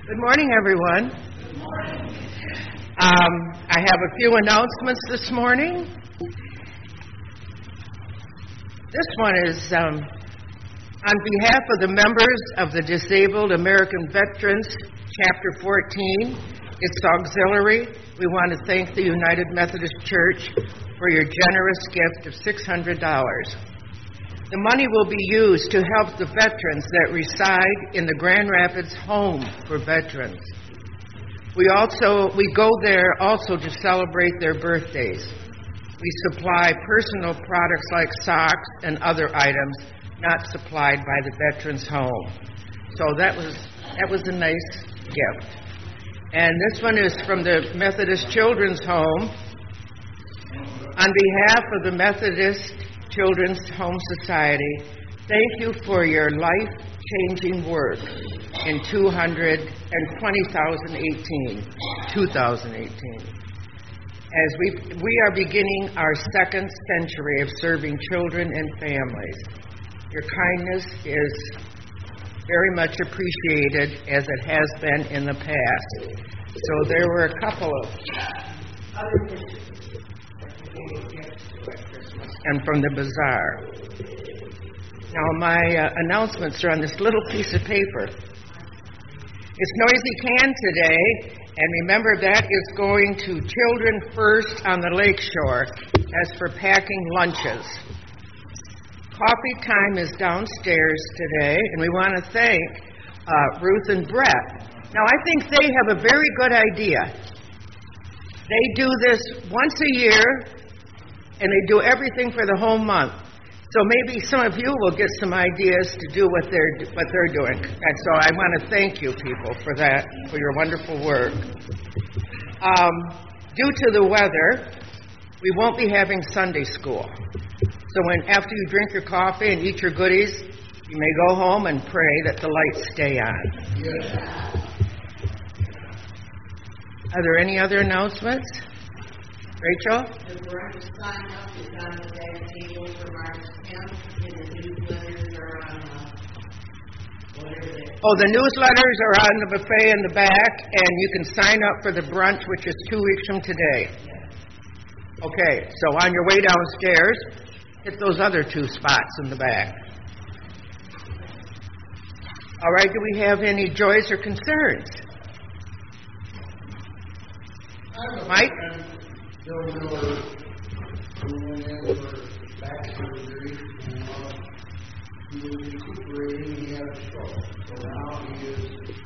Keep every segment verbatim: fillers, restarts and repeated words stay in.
Good morning, everyone. Good morning. Um, I have a few announcements this morning. This one is um, on behalf of the members of the Disabled American Veterans, Chapter fourteen, its auxiliary. We want to thank the United Methodist Church for your generous gift of six hundred dollars. The money will be used to help the veterans that reside in the Grand Rapids Home for Veterans. We also we go there also to celebrate their birthdays. We supply personal products like socks and other items not supplied by the Veterans Home. So that was that was a nice gift. And this one is from the Methodist Children's Home. On behalf of the Methodist Children's Home Society, thank you for your life-changing work in two hundred twenty eighteen, two thousand eighteen. As we we are beginning our second century of serving children and families, your kindness is very much appreciated as it has been in the past. So there were a couple of other issues and from the bazaar. Now my uh, announcements are on this little piece of paper. It's Noisy Can today, and remember that is going to Children First on the Lakeshore as for packing lunches. Coffee time is downstairs today, and we want to thank uh, Ruth and Brett. Now I think they have a very good idea. They do this once a year, and they do everything for the whole month. So maybe some of you will get some ideas to do what they're what they're doing. And so I want to thank you, people, for that, for your wonderful work. Um, due to the weather, we won't be having Sunday school. So when after you drink your coffee and eat your goodies, you may go home and pray that the lights stay on. Yes. Are there any other announcements? Rachel? The brunch sign up is on the back table for March tenth, and the newsletters are on the, whatever they Oh, the newsletters are on the buffet in the back, and you can sign up for the brunch, which is two weeks from today. Okay, so on your way downstairs, hit those other two spots in the back. All right, do we have any joys or concerns? Mike? Bill Miller, who went in for back surgery, and uh, he was recuperating, he had a stroke. So now he is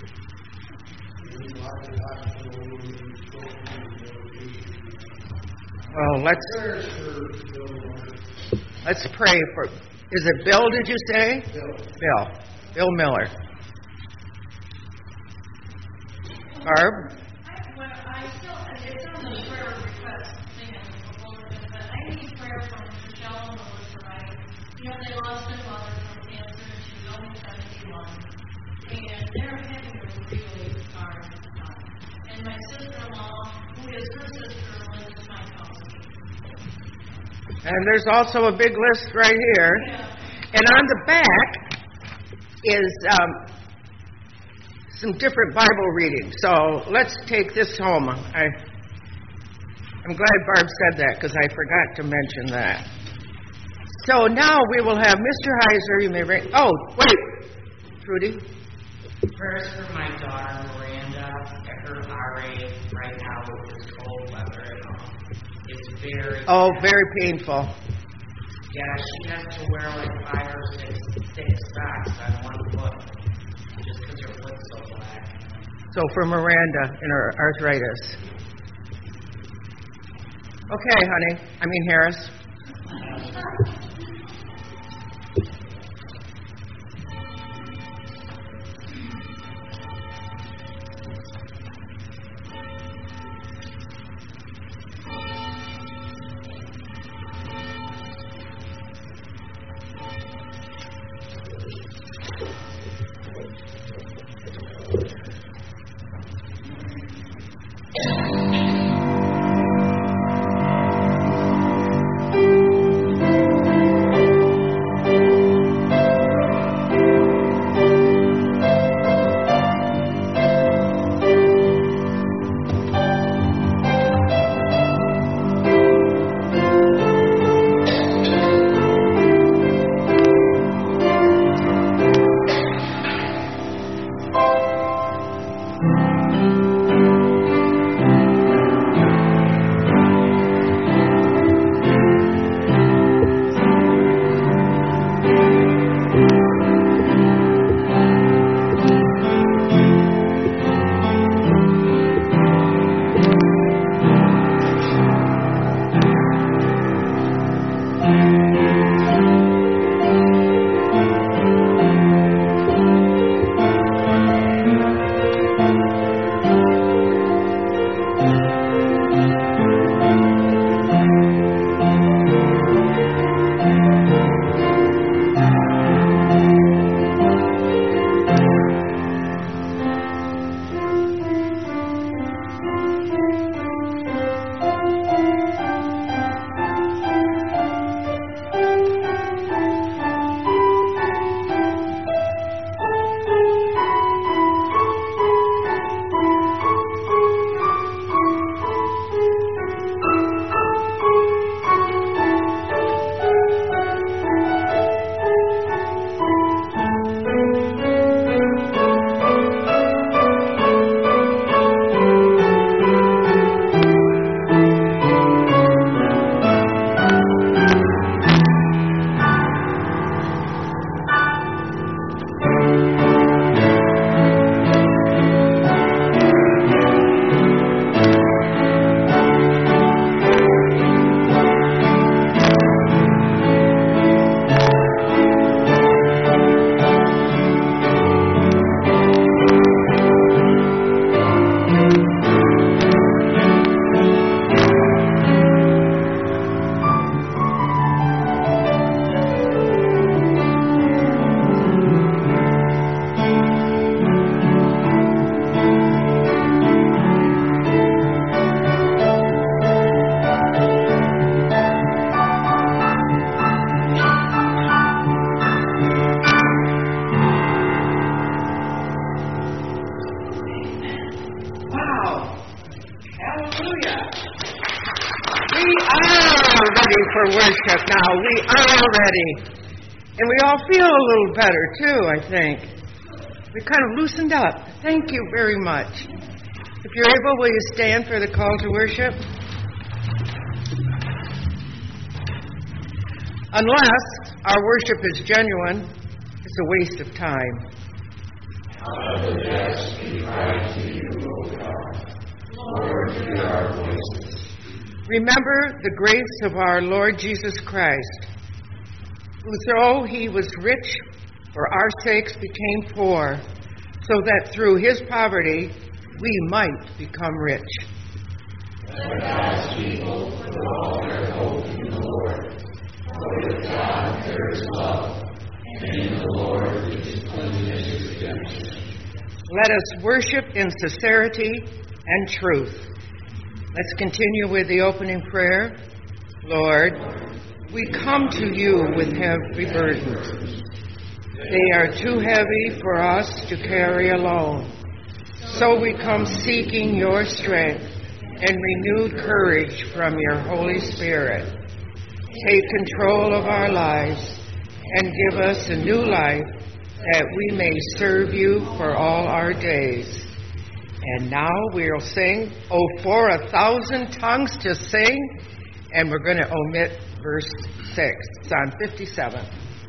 in the hospital with a stroke and rehabilitation. Well, let's Prayers for Bill Miller. let's pray for. Is it Bill? Did you say? Bill. Bill. Bill Miller. Barb. You know, they lost their mother from cancer, and she was only seventy-one. And they're having a really hard time. And my sister-in-law, who is her sister, lives in my house. And there's also a big list right here. Yeah. And on the back is um, some different Bible readings. So let's take this home. I, I'm glad Barb said that because I forgot to mention that. So now we will have Mister Heiser. You may ring. Oh, wait. Trudy? Prayers for my daughter, Miranda, at her R A right now with this cold weather. It's very... Oh, very painful. Yeah, she has to wear like five or six thick socks on one foot just because her foot's so black. So for Miranda and her arthritis. Okay, honey. I mean, Harris. Thank you. us now. We are ready. And we all feel a little better, too, I think. We kind of loosened up. Thank you very much. If you're able, will you stand for the call to worship? Unless our worship is genuine, it's a waste of time. Yes, we cry to you, O God. Lord, hear our voices. Remember the grace of our Lord Jesus Christ, who, though he was rich, for our sakes became poor, so that through his poverty we might become rich. Let God's people put all their hope in the Lord. For with God there is love, and in the Lord is plenteous redemption. Let us worship in sincerity and truth. Let's continue with the opening prayer. Lord, we come to you with heavy burdens. They are too heavy for us to carry alone. So we come seeking your strength and renewed courage from your Holy Spirit. Take control of our lives and give us a new life that we may serve you for all our days. And now we'll sing, Oh, for a thousand tongues to sing, and we're going to omit verse six. It's on fifty-seven.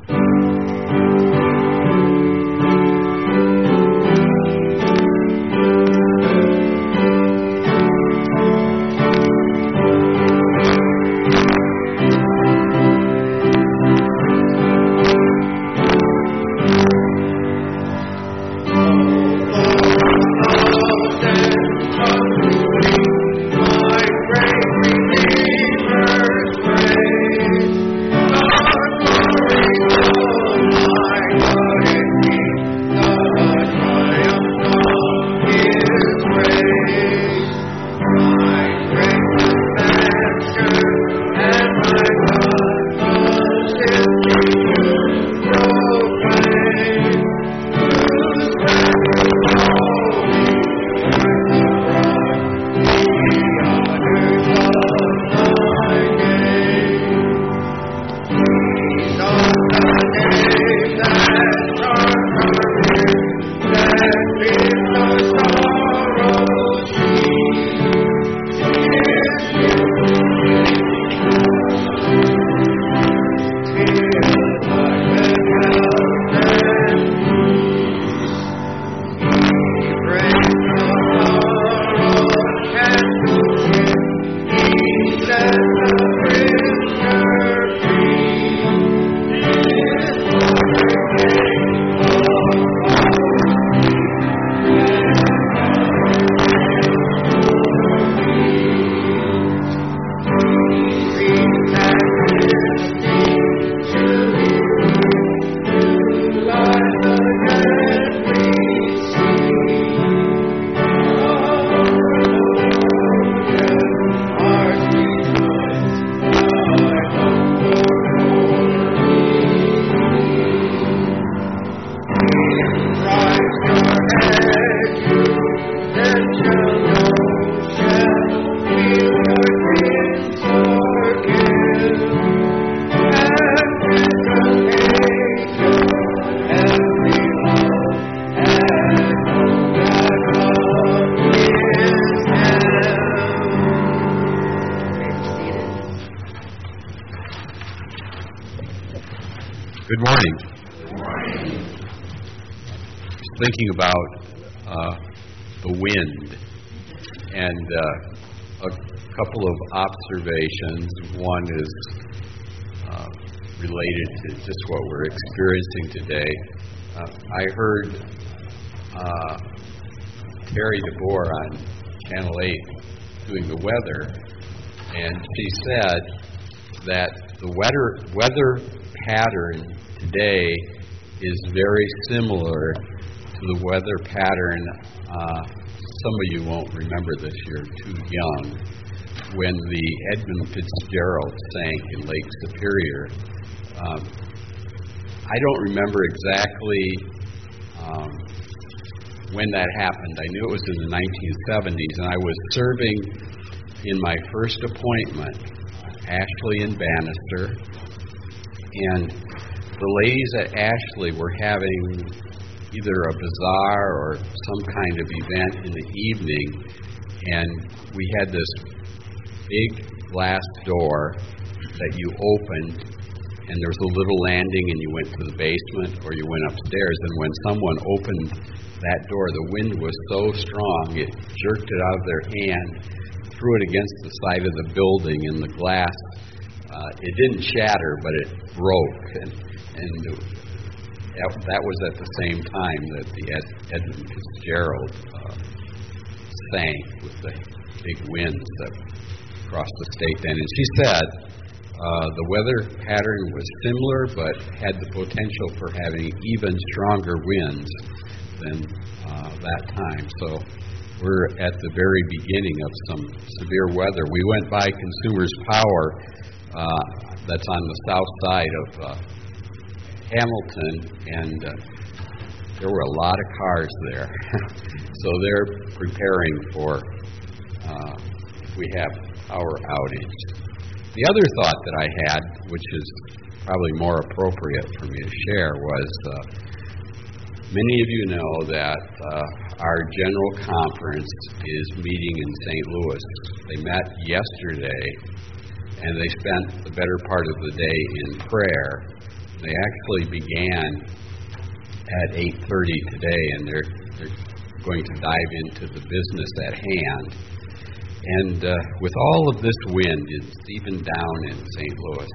Good morning. Good morning. Thinking about uh, the wind and uh, a couple of observations. One is uh, related to just what we're experiencing today. Uh, I heard uh, Terry DeBoer on Channel eight doing the weather, and she said that the weather weather pattern today is very similar to the weather pattern, uh, some of you won't remember this, you're too young, when the Edmund Fitzgerald sank in Lake Superior. Um, I don't remember exactly um, when that happened. I knew it was in the nineteen seventies, and I was serving in my first appointment, Ashley and Bannister, And the ladies at Ashley were having either a bazaar or some kind of event in the evening, and we had this big glass door that you opened, and there was a little landing, and you went to the basement or you went upstairs. And when someone opened that door, the wind was so strong, it jerked it out of their hand, threw it against the side of the building, and the glass, uh, it didn't shatter, but it broke. And, and that, that was at the same time that the Ed, Edmund Fitzgerald uh, sank with the big winds that crossed the state then. And she said uh, the weather pattern was similar, but had the potential for having even stronger winds than uh, that time. So we're at the very beginning of some severe weather. We went by Consumers Power, uh, that's on the south side of uh, Hamilton, and uh, there were a lot of cars there. So they're preparing for uh, if we have power outage. The other thought that I had, which is probably more appropriate for me to share, was uh, many of you know that uh, our general conference is meeting in Saint Louis. They met yesterday, and they spent the better part of the day in prayer. They actually began at eight thirty today, and they're, they're going to dive into the business at hand. And uh, with all of this wind, it's even down in Saint Louis.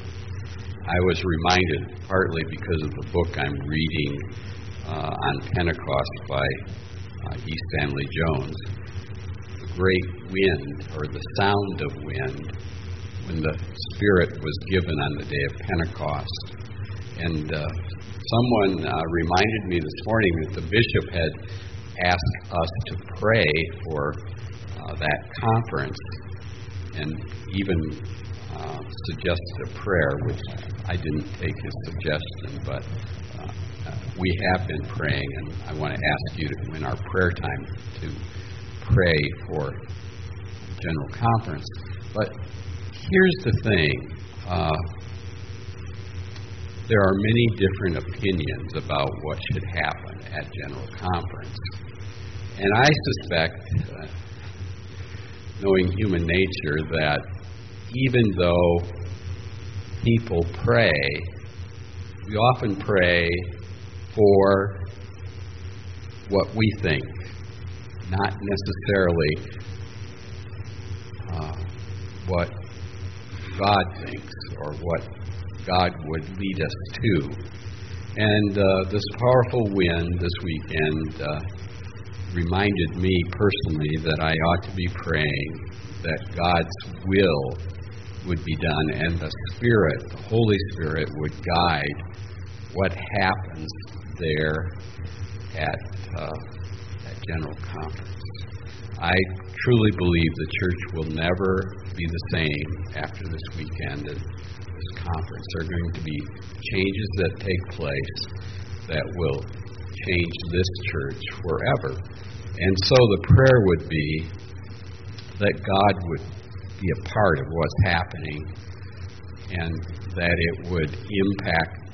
I was reminded, partly because of the book I'm reading uh, on Pentecost by uh, E. Stanley Jones, the great wind, or the sound of wind, when the Spirit was given on the day of Pentecost. And uh, someone uh, reminded me this morning that the bishop had asked us to pray for uh, that conference, and even uh, suggested a prayer, which I didn't take his suggestion, but uh, uh, we have been praying, and I want to ask you to, in our prayer time, to pray for General Conference. But here's the thing. Uh, there are many different opinions about what should happen at General Conference. And I suspect, uh, knowing human nature, that even though people pray, we often pray for what we think, not necessarily uh, what God thinks or what God would lead us to. And uh, this powerful wind this weekend uh, reminded me personally that I ought to be praying that God's will would be done, and the Spirit, the Holy Spirit, would guide what happens there at, uh, at General Conference. I truly believe the church will never be the same after this weekend and this conference. There are going to be changes that take place that will change this church forever. And so the prayer would be that God would be a part of what's happening, and that it would impact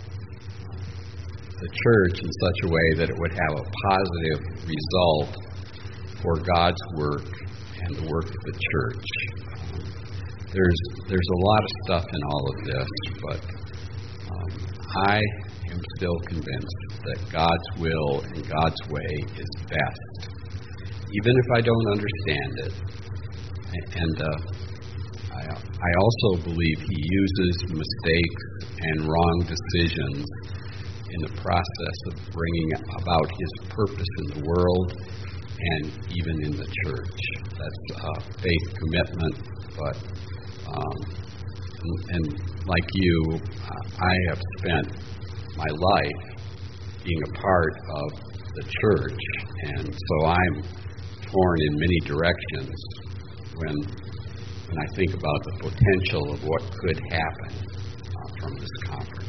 the church in such a way that it would have a positive result for God's work and the work of the church. Um, there's there's a lot of stuff in all of this, but um, I am still convinced that God's will and God's way is best, even if I don't understand it. And uh, I, I also believe He uses mistakes and wrong decisions in the process of bringing about His purpose in the world and even in the church. That's uh, faith commitment, but um, and, and like you, uh, I have spent my life being a part of the church, and so I'm torn in many directions when when I think about the potential of what could happen uh, from this conference.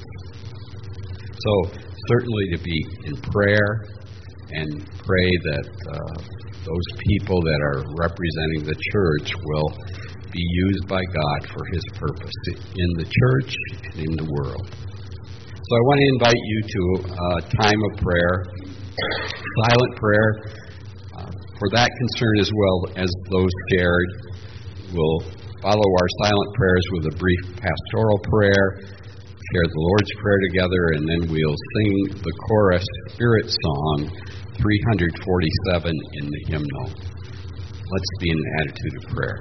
So certainly to be in prayer and pray that uh, those people that are representing the church will be used by God for His purpose in the church and in the world. So I want to invite you to a time of prayer, silent prayer, uh, for that concern as well as those shared. We'll follow our silent prayers with a brief pastoral prayer, share the Lord's Prayer together, and then we'll sing the chorus Spirit Song three forty-seven in the hymnal. Let's be in an attitude of prayer.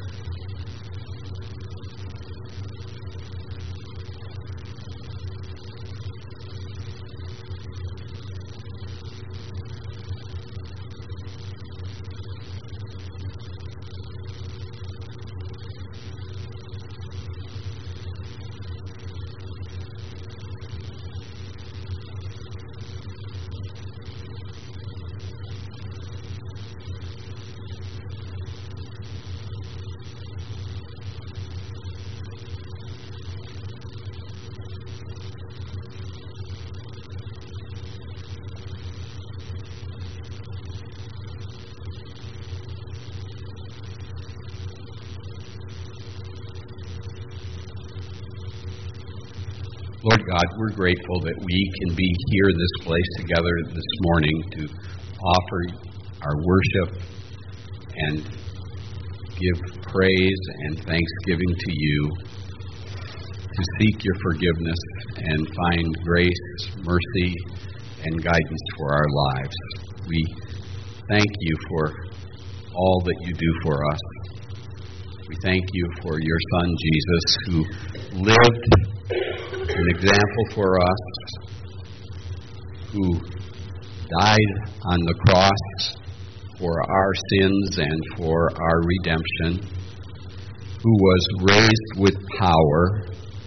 Lord God, we're grateful that we can be here in this place together this morning to offer our worship and give praise and thanksgiving to you, to seek your forgiveness and find grace, mercy, and guidance for our lives. We thank you for all that you do for us. We thank you for your Son, Jesus, who lived an example for us, who died on the cross for our sins and for our redemption, who was raised with power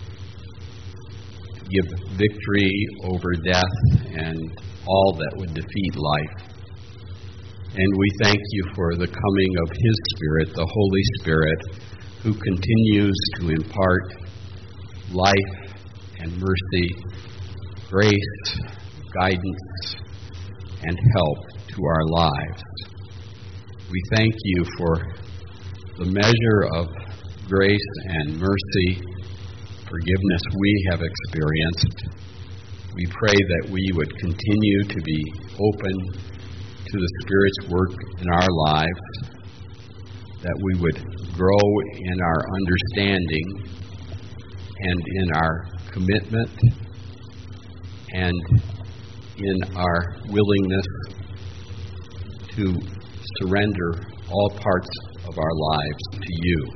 to give victory over death and all that would defeat life. And we thank you for the coming of His Spirit, the Holy Spirit, who continues to impart life and mercy, grace, guidance, and help to our lives. We thank you for the measure of grace and mercy, forgiveness we have experienced. We pray that we would continue to be open to the Spirit's work in our lives, that we would grow in our understanding and in our commitment and in our willingness to surrender all parts of our lives to you.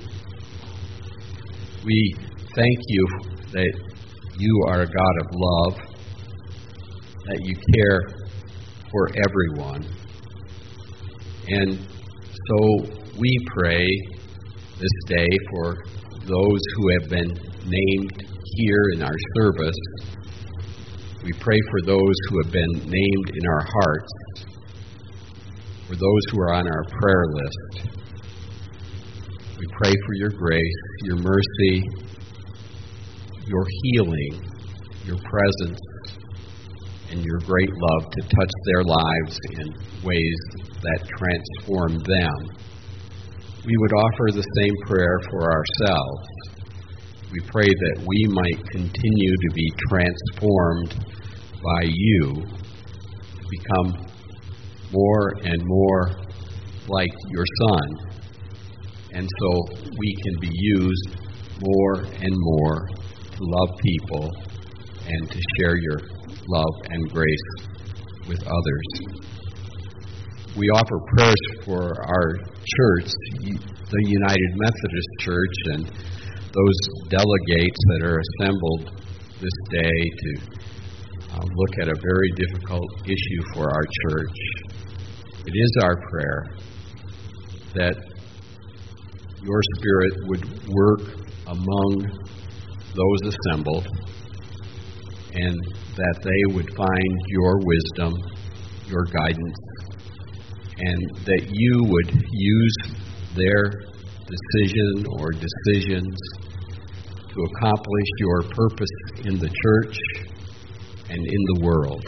We thank you that you are a God of love, that you care for everyone. And so we pray this day for those who have been named here in our service. We pray for those who have been named in our hearts, for those who are on our prayer list. We pray for your grace, your mercy, your healing, your presence, and your great love to touch their lives in ways that transform them. We would offer the same prayer for ourselves. We pray that we might continue to be transformed by you, to become more and more like your Son, and so we can be used more and more to love people and to share your love and grace with others. We offer prayers for our church, the United Methodist Church, and those delegates that are assembled this day to uh, look at a very difficult issue for our church. It is our prayer that your Spirit would work among those assembled and that they would find your wisdom, your guidance, and that you would use their decision or decisions to accomplish your purpose in the church and in the world.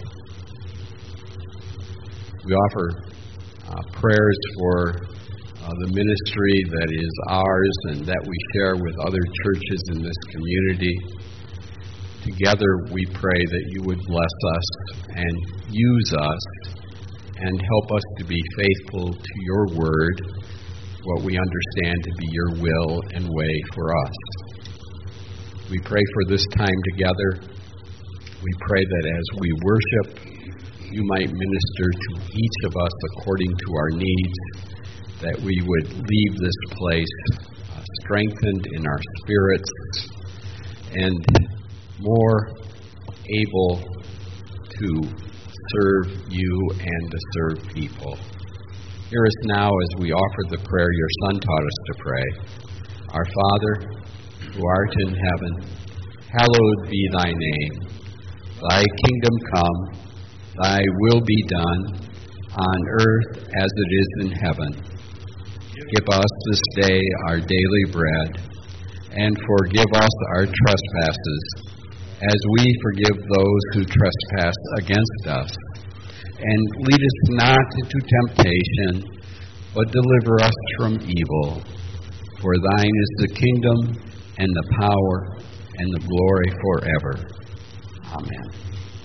We offer uh, prayers for uh, the ministry that is ours and that we share with other churches in this community. together we pray that you would bless us and use us and help us to be faithful to your word, what we understand to be your will and way for us. We pray for this time together. We pray that as we worship, you might minister to each of us according to our needs, that we would leave this place uh, strengthened in our spirits and more able to serve you and to serve people. Hear us now as we offer the prayer your Son taught us to pray. Our Father, who art in heaven, hallowed be thy name. Thy kingdom come, thy will be done, on earth as it is in heaven. Give us this day our daily bread, and forgive us our trespasses, as we forgive those who trespass against us. And lead us not into temptation, but deliver us from evil. For thine is the kingdom, and the power, and the glory forever. Amen.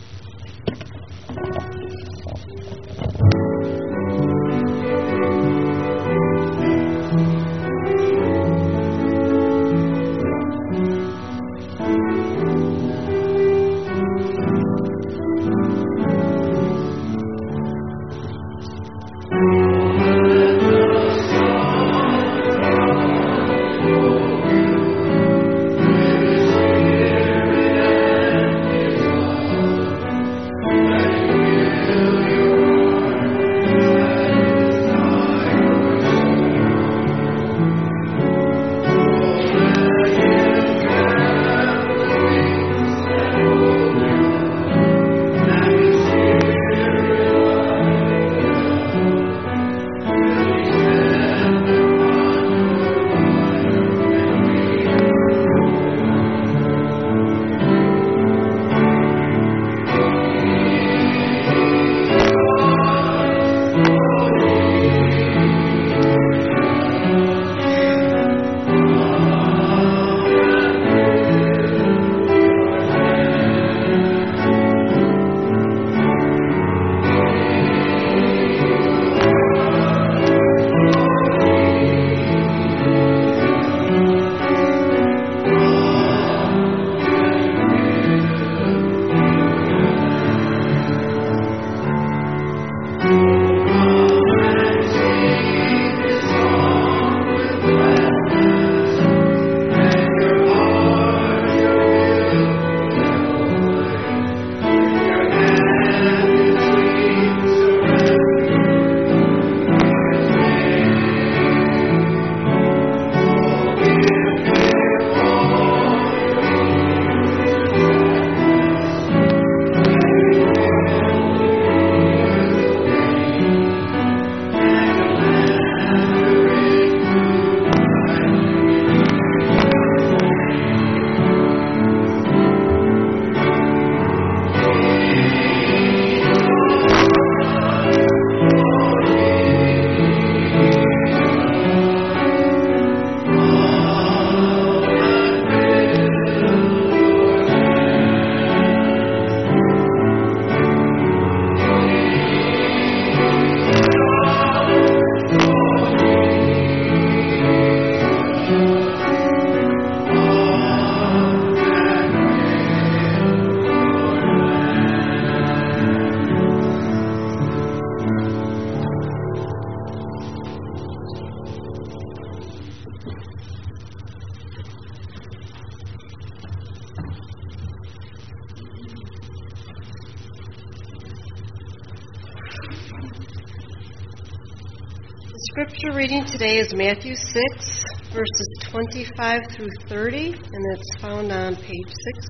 Scripture reading today is Matthew six, verses twenty-five through thirty, and it's found on page six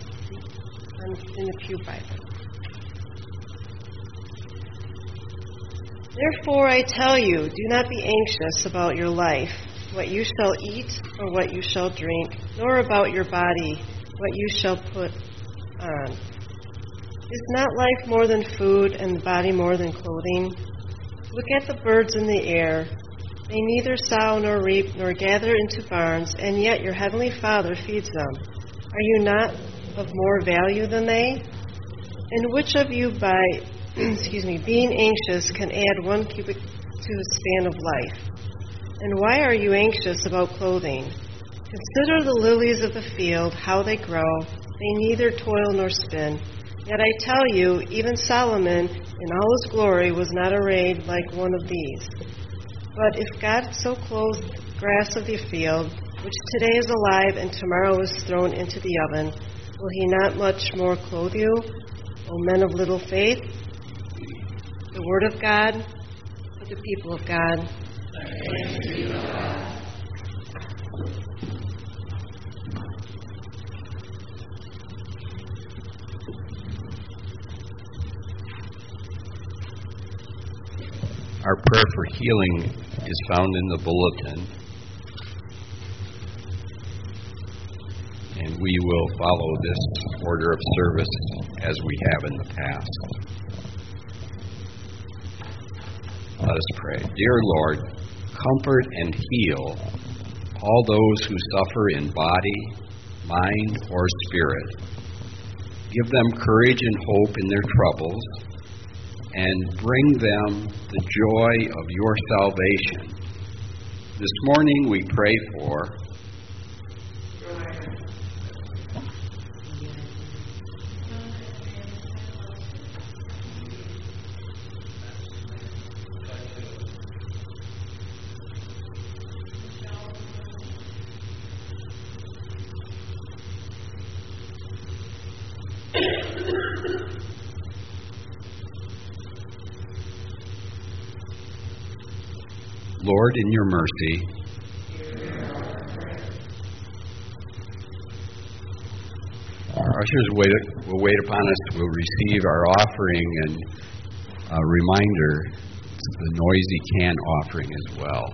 in the Pew Bible. Therefore I tell you, do not be anxious about your life, what you shall eat or what you shall drink, nor about your body, what you shall put on. Is not life more than food, and the body more than clothing? Look at the birds in the air. They neither sow nor reap nor gather into barns, and yet your heavenly Father feeds them. Are you not of more value than they? And which of you by, excuse me, being anxious can add one cubit to his span of life? And why are you anxious about clothing? Consider the lilies of the field, how they grow. They neither toil nor spin. Yet I tell you, even Solomon in all his glory was not arrayed like one of these. But if God so clothes the grass of the field, which today is alive and tomorrow is thrown into the oven, will he not much more clothe you, O men of little faith? The word of God for the people of God. Thanks be to God. Our prayer for healing is found in the bulletin, and we will follow this order of service as we have in the past. Let us pray. Dear Lord, comfort and heal all those who suffer in body, mind, or spirit. Give them courage and hope in their troubles, and bring them the joy of your salvation. This morning we pray for Lord, in your mercy, our ushers wait, will wait upon us. We'll receive our offering, and a reminder, it's the noisy can offering as well.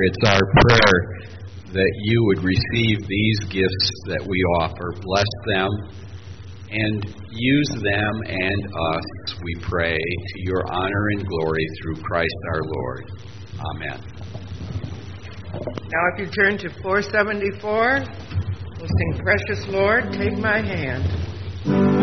it's our prayer that you would receive these gifts that we offer, bless them, and use them and us, we pray, to your honor and glory through Christ our Lord. Amen. Now if you turn to four seventy-four, we'll sing Precious Lord, Take My Hand.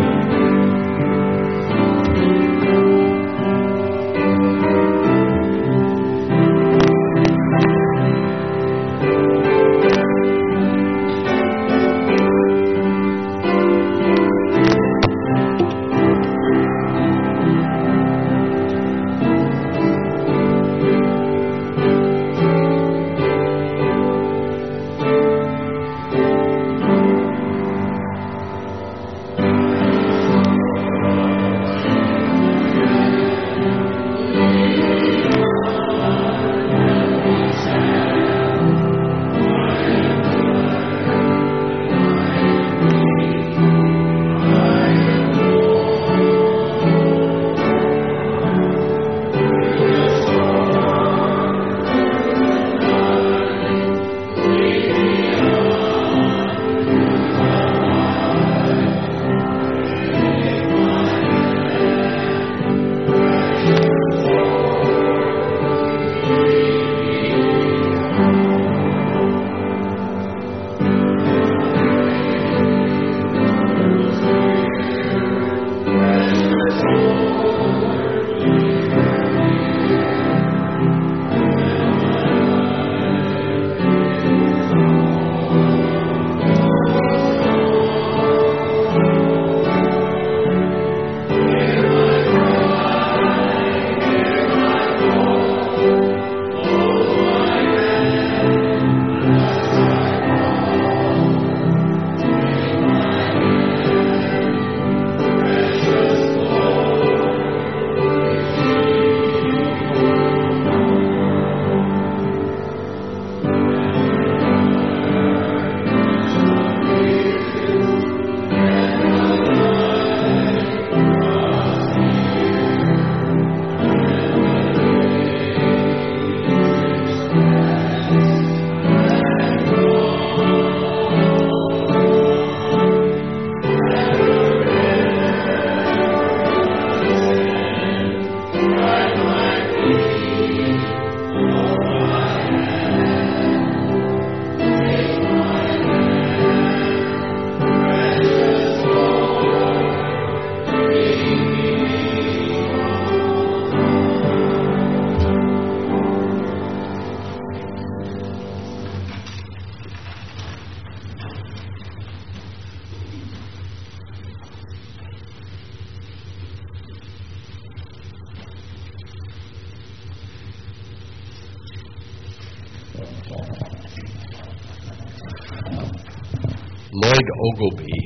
Lloyd Ogilvie,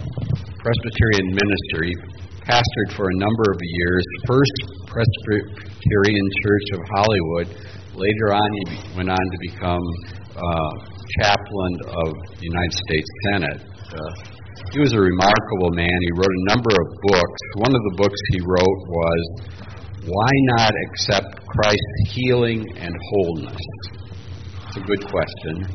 Presbyterian minister, he pastored for a number of years, First Presbyterian Church of Hollywood. Later on, he went on to become uh, chaplain of the United States Senate. Uh, he was a remarkable man. He wrote a number of books. One of the books he wrote was, Why Not Accept Christ's Healing and Wholeness? It's a good question.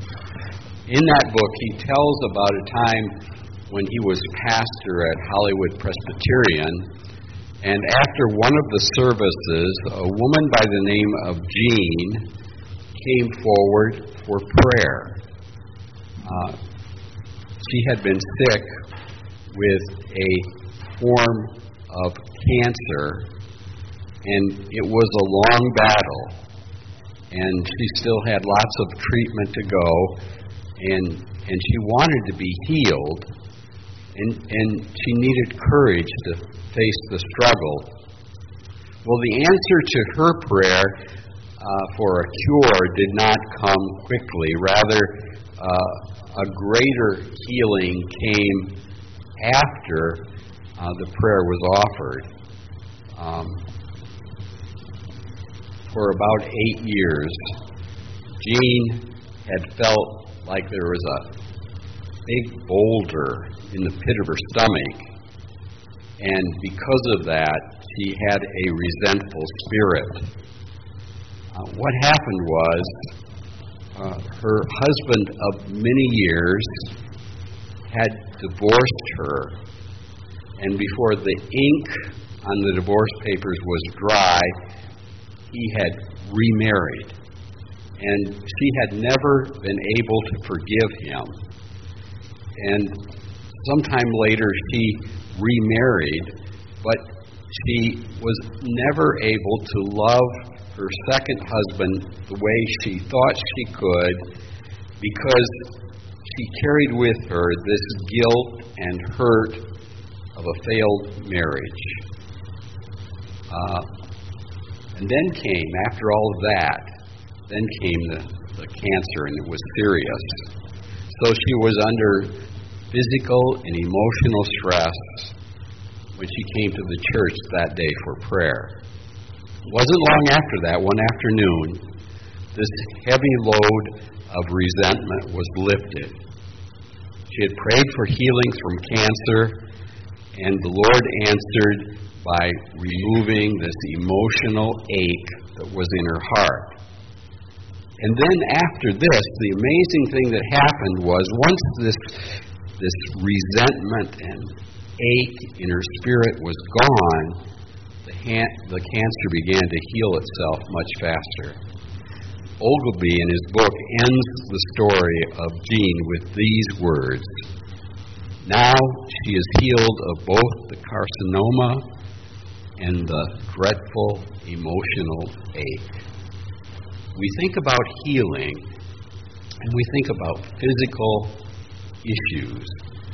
In that book, he tells about a time when he was pastor at Hollywood Presbyterian, and after one of the services, a woman by the name of Jean came forward for prayer. Uh, she had been sick with a form of cancer, and it was a long battle, and she still had lots of treatment to go. And and she wanted to be healed, and, and she needed courage to face the struggle. Well, the answer to her prayer uh, for a cure did not come quickly. Rather, uh, a greater healing came after uh, the prayer was offered. Um, for about eight years, Jean had felt like there was a big boulder in the pit of her stomach, and because of that, she had a resentful spirit. Uh, what happened was uh, her husband of many years had divorced her, and before the ink on the divorce papers was dry, he had remarried. And she had never been able to forgive him. And sometime later she remarried, but she was never able to love her second husband the way she thought she could, because she carried with her this guilt and hurt of a failed marriage. Uh, and then came, after all of that, then came the, the cancer, and it was serious. So she was under physical and emotional stress when she came to the church that day for prayer. It wasn't long after that, one afternoon, this heavy load of resentment was lifted. She had prayed for healing from cancer, and the Lord answered by removing this emotional ache that was in her heart. And then after this, the amazing thing that happened was once this, this resentment and ache in her spirit was gone, the, ha- the cancer began to heal itself much faster. Ogilvy, in his book, ends the story of Jean with these words: "Now she is healed of both the carcinoma and the dreadful emotional ache." We think about healing, and we think about physical issues.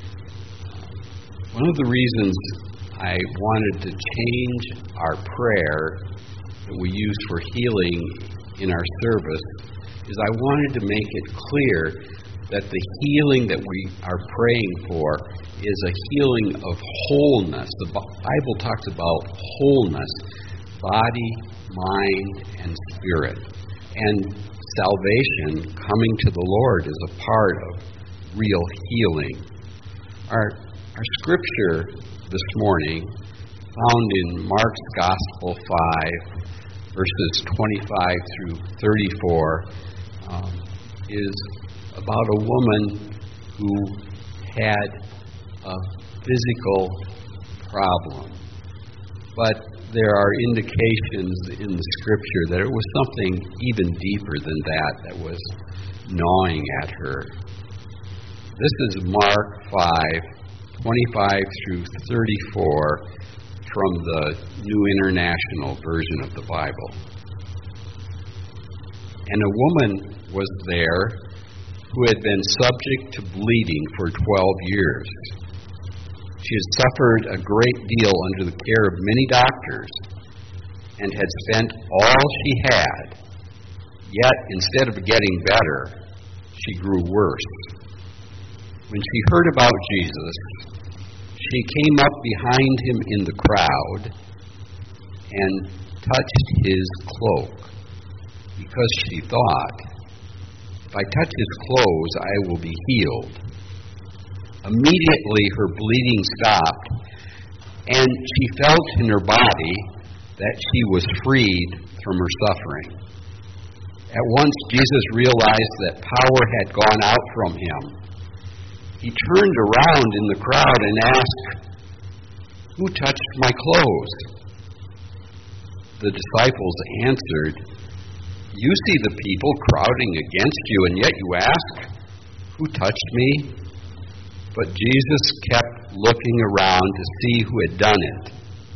One of the reasons I wanted to change our prayer that we use for healing in our service is I wanted to make it clear that the healing that we are praying for is a healing of wholeness. The Bible talks about wholeness, body, mind, and spirit. And salvation, coming to the Lord, is a part of real healing. Our, our scripture this morning, found in Mark's Gospel five, verses twenty-five through thirty-four, um, is about a woman who had a physical problem. But there are indications in the Scripture that it was something even deeper than that that was gnawing at her. This is Mark five, twenty-five through thirty-four from the New International Version of the Bible. "And a woman was there who had been subject to bleeding for twelve years. She had suffered a great deal under the care of many doctors and had spent all she had. Yet, instead of getting better, she grew worse. When she heard about Jesus, she came up behind him in the crowd and touched his cloak, because she thought, 'If I touch his clothes, I will be healed.' Immediately her bleeding stopped, and she felt in her body that she was freed from her suffering. At once Jesus realized that power had gone out from him. He turned around in the crowd and asked, 'Who touched my clothes?' The disciples answered, 'You see the people crowding against you, and yet you ask, "Who touched me?"' But Jesus kept looking around to see who had done it.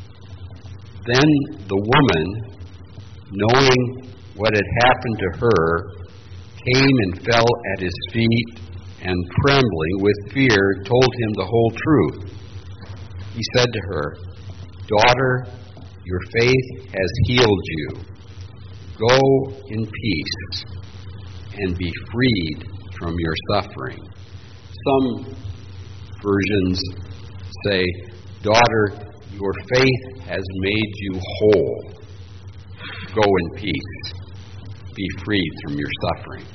Then the woman, knowing what had happened to her, came and fell at his feet, and trembling with fear told him the whole truth. He said to her, 'Daughter, your faith has healed you. Go in peace and be freed from your suffering.' Some versions say, 'Daughter, your faith has made you whole. Go in peace. Be freed from your suffering.'"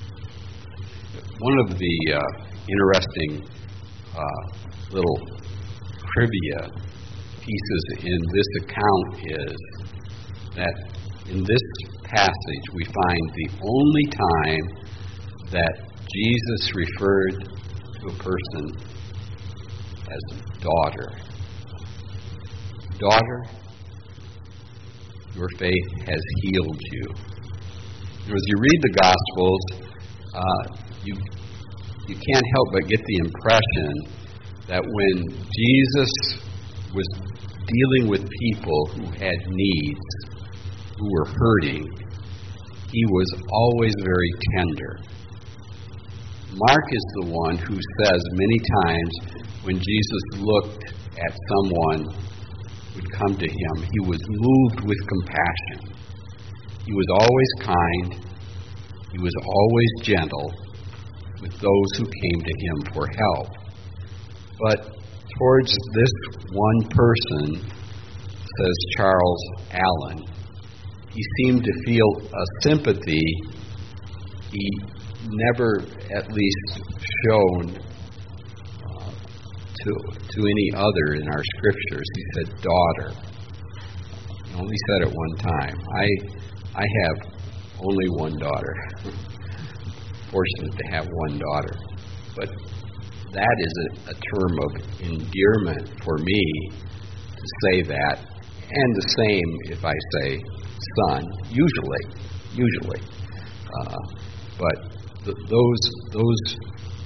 One of the uh, interesting uh, little trivia pieces in this account is that in this passage we find the only time that Jesus referred to a person as daughter. Daughter, your faith has healed you. You know, as you read the Gospels, uh, you you can't help but get the impression that when Jesus was dealing with people who had needs, who were hurting, he was always very tender. Mark is the one who says many times when Jesus looked at someone who would come to him, he was moved with compassion. He was always kind. He was always gentle with those who came to him for help. But towards this one person, says Charles Allen, he seemed to feel a sympathy he never at least shown uh, to, to any other in our scriptures. He said, daughter. He only said it one time. I, I have only one daughter. Fortunate to have one daughter. But that is a, a term of endearment for me to say that. And the same if I say son, usually, usually. Uh, but th- those those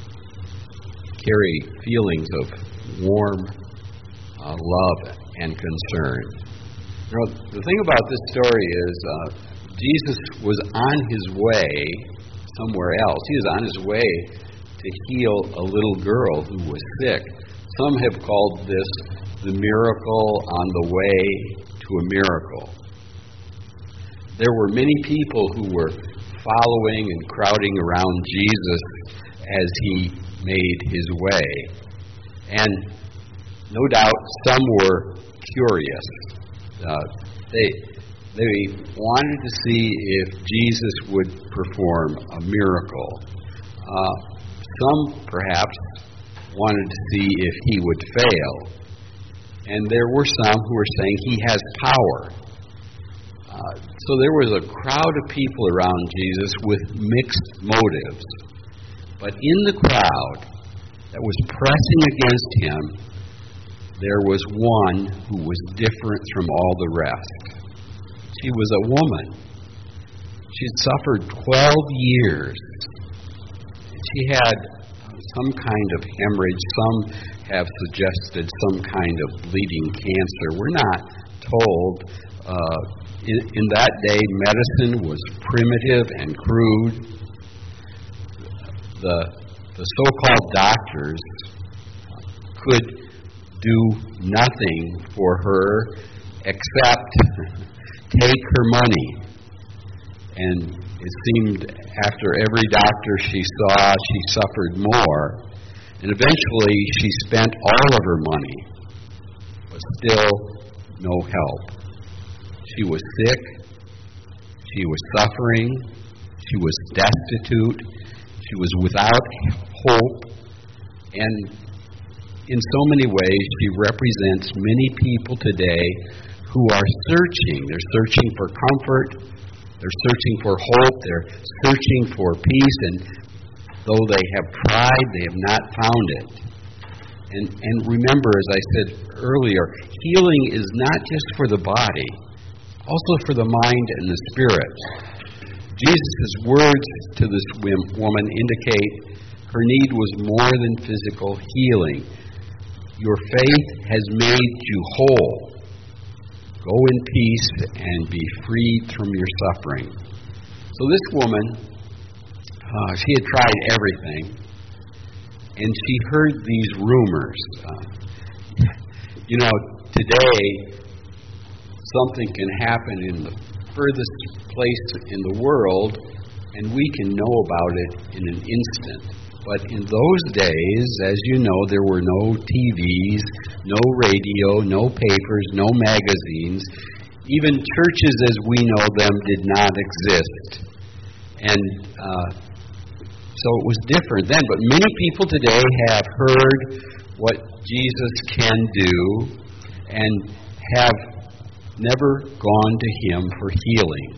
carry feelings of warm uh, love and concern. You know, the thing about this story is uh, Jesus was on his way somewhere else. He was on his way to heal a little girl who was sick. Some have called this the miracle on the way to a miracle. There were many people who were following and crowding around Jesus as he made his way. And no doubt some were curious. Uh, they, they wanted to see if Jesus would perform a miracle. Uh, some perhaps wanted to see if he would fail. And there were some who were saying he has power. Uh, so there was a crowd of people around Jesus with mixed motives. But in the crowd that was pressing against him, there was one who was different from all the rest. She was a woman. She had suffered twelve years. She had some kind of hemorrhage. Some have suggested some kind of bleeding cancer. We're not told. Uh, in, in that day, medicine was primitive and crude. The, the so-called doctors could do nothing for her except take her money. And it seemed after every doctor she saw, she suffered more. And eventually she spent all of her money, but still no help. She was sick. She was suffering. She was destitute. She was without hope. And in so many ways, she represents many people today who are searching. They're searching for comfort. They're searching for hope. They're searching for peace. And though they have tried, they have not found it. And, and remember, as I said earlier, healing is not just for the body, also for the mind and the spirit. Jesus' words to this woman indicate her need was more than physical healing. Your faith has made you whole. Go in peace and be freed from your suffering. So this woman, uh, she had tried everything, and she heard these rumors. Uh, you know, today, something can happen in the furthest place in the world, and we can know about it in an instant. But in those days, as you know, there were no T Vs, no radio, no papers, no magazines. Even churches as we know them did not exist. And uh, so it was different then. But many people today have heard what Jesus can do and have never gone to him for healing.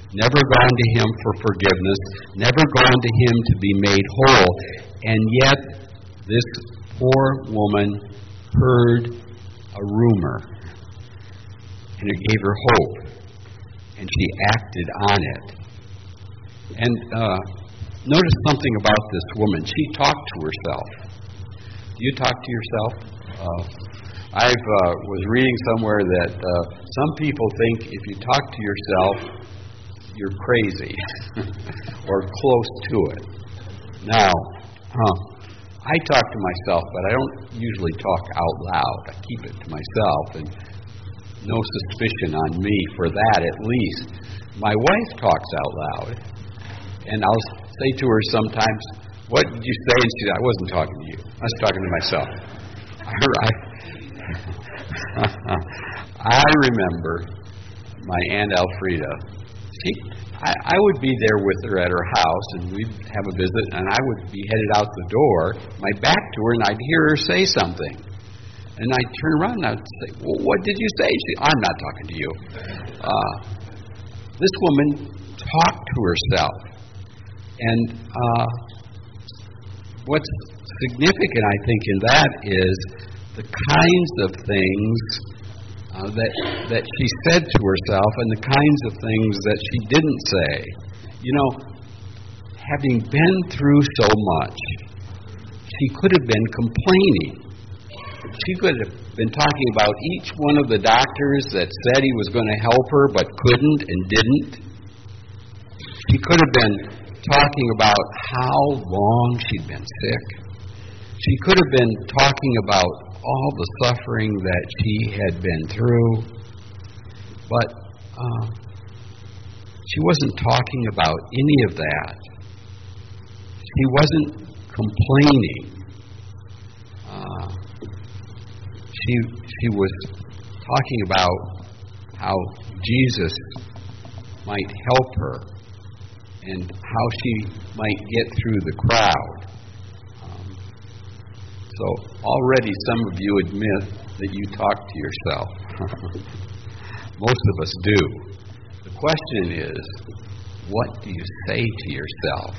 never gone to him for forgiveness, never gone to him to be made whole. And yet, this poor woman heard a rumor, and it gave her hope, and she acted on it. And uh, notice something about this woman. She talked to herself. Do you talk to yourself? Uh, I uh, was reading somewhere that uh, some people think if you talk to yourself, you're crazy or close to it. Now, uh, I talk to myself, but I don't usually talk out loud. I keep it to myself, and no suspicion on me for that, at least. My wife talks out loud, and I'll say to her sometimes, "What did you say?" And she said, "I wasn't talking to you. I was talking to myself." I, I remember my Aunt Elfrida. She, I, I would be there with her at her house, and we'd have a visit, and I would be headed out the door, my back to her, and I'd hear her say something. And I'd turn around and I'd say, "Well, what did you say?" She, "I'm not talking to you." Uh, this woman talked to herself. And uh, what's significant, I think, in that is the kinds of things uh, that that she said to herself and the kinds of things that she didn't say. You know, having been through so much, she could have been complaining. She could have been talking about each one of the doctors that said he was going to help her but couldn't and didn't. She could have been talking about how long she'd been sick. She could have been talking about all the suffering that she had been through. But uh, she wasn't talking about any of that. She wasn't complaining. Uh, she, she was talking about how Jesus might help her and how she might get through the crowd. Um, so already some of you admit that you talk to yourself. Most of us do. The question is, what do you say to yourself?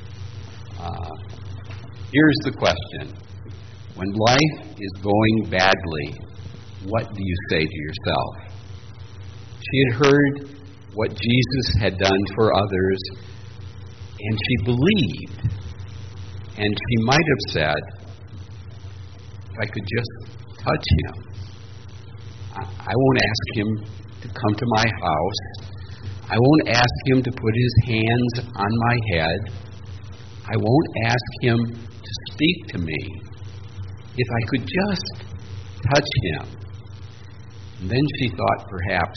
Uh, here's the question. When life is going badly, what do you say to yourself? She had heard what Jesus had done for others, and she believed. And she might have said, if I could just touch him, I, I won't ask him to come to my house. I won't ask him to put his hands on my head. I won't ask him to speak to me. If I could just touch him. And then she thought, perhaps,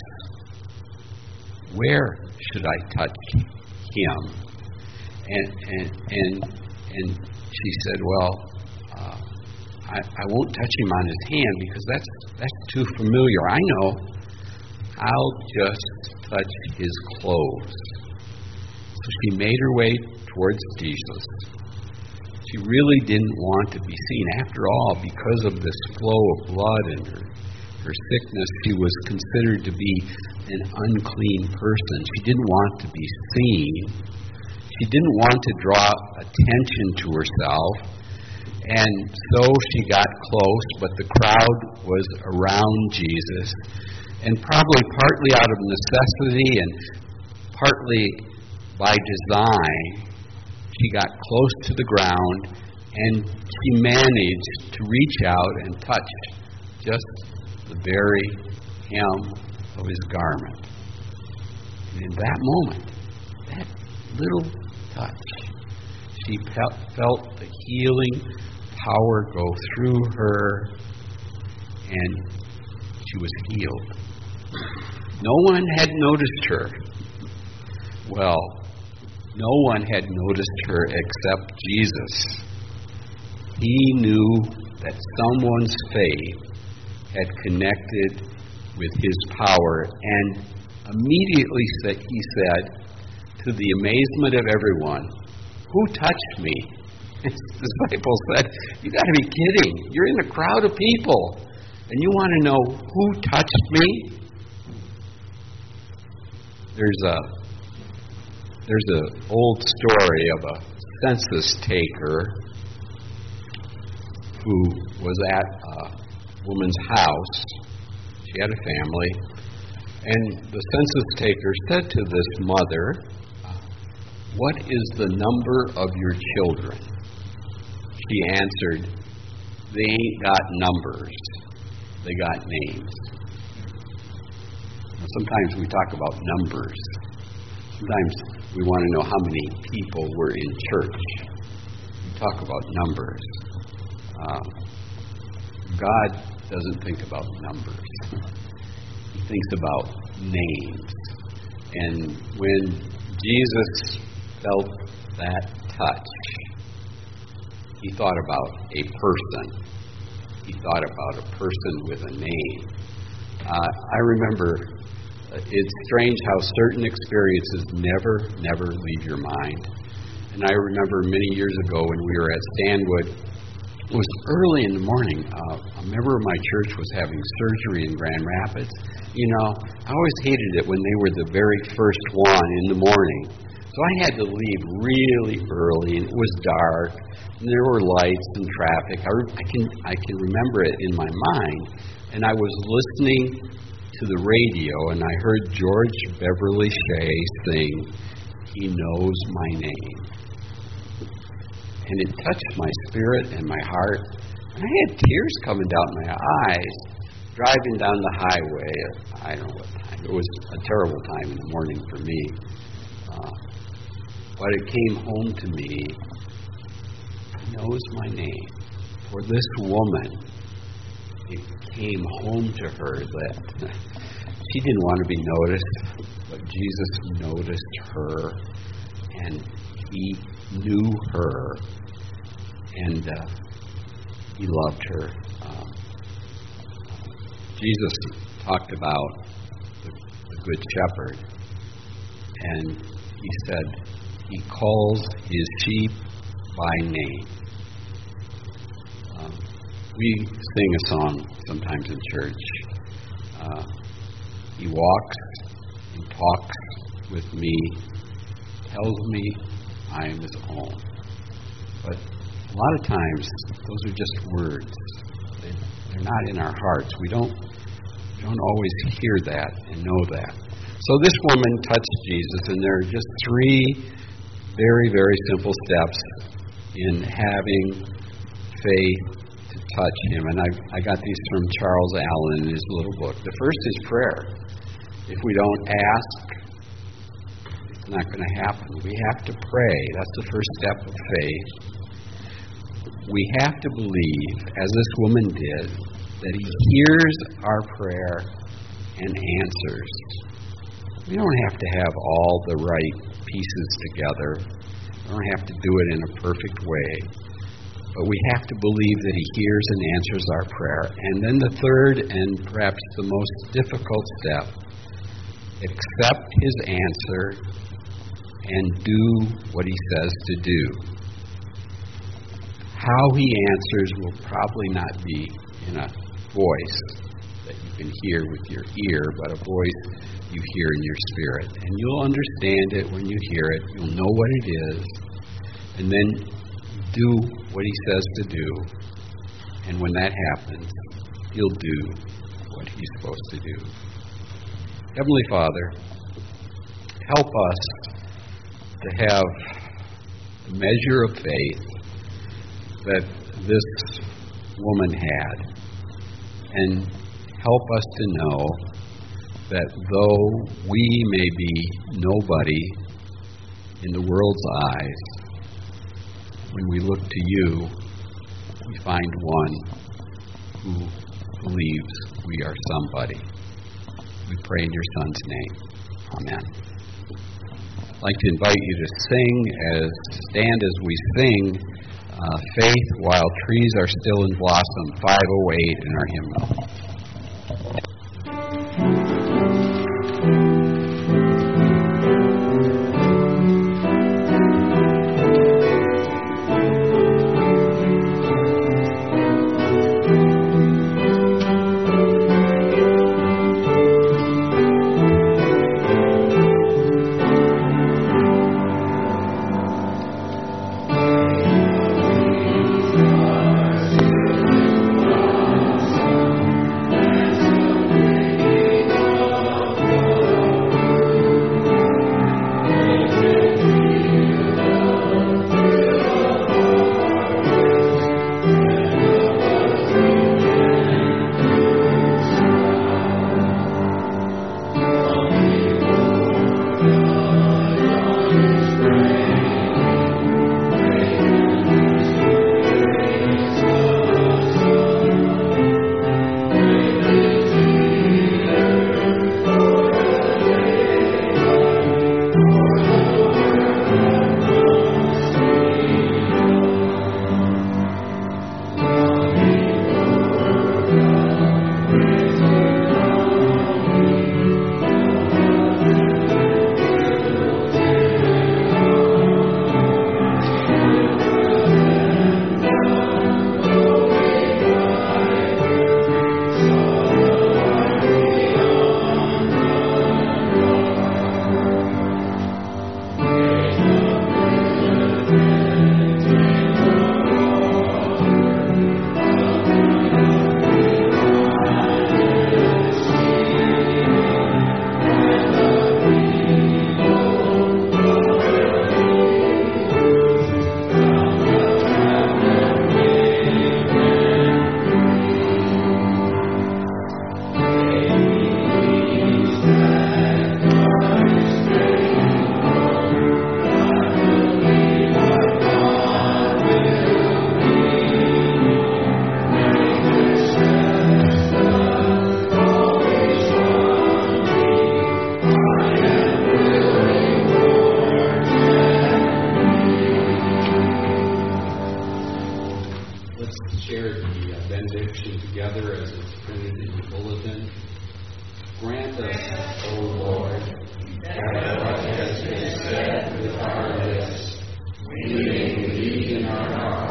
where should I touch him? And and and, and she said, well, uh, I, I won't touch him on his hand because that's that's too familiar. I know. I'll just touch his clothes. So she made her way towards Jesus. She really didn't want to be seen. After all, because of this flow of blood and her, her sickness, she was considered to be an unclean person. She didn't want to be seen. She didn't want to draw attention to herself. And so she got close, but the crowd was around Jesus. And probably partly out of necessity and partly by design, she got close to the ground, and she managed to reach out and touch just the very hem of his garment. And in that moment, that little touch, she felt the healing power go through her, and she was healed. No one had noticed her. Well, no one had noticed her except Jesus. He knew that someone's faith had connected with his power, and immediately he said, to the amazement of everyone, "Who touched me?" His disciples said, "You got to be kidding. You're in a crowd of people, and you want to know who touched me?" There's a there's an old story of a census taker who was at a woman's house. She had a family. And the census taker said to this mother, "What is the number of your children?" She answered, "They ain't got numbers. They got names." Now, sometimes we talk about numbers. Sometimes we want to know how many people were in church. We talk about numbers. Uh, God doesn't think about numbers. He thinks about names. And when Jesus felt that touch, he thought about a person. He thought about a person with a name. Uh, I remember, uh, it's strange how certain experiences never, never leave your mind. And I remember many years ago when we were at Stanwood, it was early in the morning. Uh, a member of my church was having surgery in Grand Rapids. You know, I always hated it when they were the very first one in the morning. So I had to leave really early, and it was dark, and there were lights and traffic. I, re- I can I can remember it in my mind. And I was listening to the radio, and I heard George Beverly Shea sing, "He Knows My Name." And it touched my spirit and my heart. And I had tears coming down my eyes, driving down the highway. I don't know what time. It was a terrible time in the morning for me. Uh, but it came home to me. He knows my name. For this woman, it came home to her that she didn't want to be noticed, but Jesus noticed her, and he knew her, and uh, he loved her. Um, Jesus talked about the, the Good Shepherd, and he said he calls his sheep by name. Um, we sing a song sometimes in church. Uh, he walks and talks with me, tells me I am his own. But a lot of times, those are just words. They, they're not in our hearts. We don't, we don't always hear that and know that. So this woman touched Jesus, and there are just three very, very simple steps in having faith to touch him. And I, I got these from Charles Allen in his little book. The first is prayer. If we don't ask, it's not going to happen. We have to pray. That's the first step of faith. We have to believe, as this woman did, that he hears our prayer and answers. We don't have to have all the right pieces together. We don't have to do it in a perfect way. But we have to believe that he hears and answers our prayer. And then the third, and perhaps the most difficult step, accept his answer and do what he says to do. How he answers will probably not be in a voice that you can hear with your ear, but a voice you hear in your spirit. And you'll understand it when you hear it. You'll know what it is. And then do what he says to do. And when that happens, he'll do what he's supposed to do. Heavenly Father, help us to have the measure of faith that this woman had, and help us to know that though we may be nobody in the world's eyes, when we look to you, we find one who believes we are somebody. We pray in your Son's name. Amen. I'd like to invite you to sing, as stand as we sing uh, Faith While Trees Are Still in Blossom, five oh eight in our hymnal. Let's share the uh, benediction together as it's printed in the bulletin. Grant us, O Lord, that what has been said with our lips, we may believe in our hearts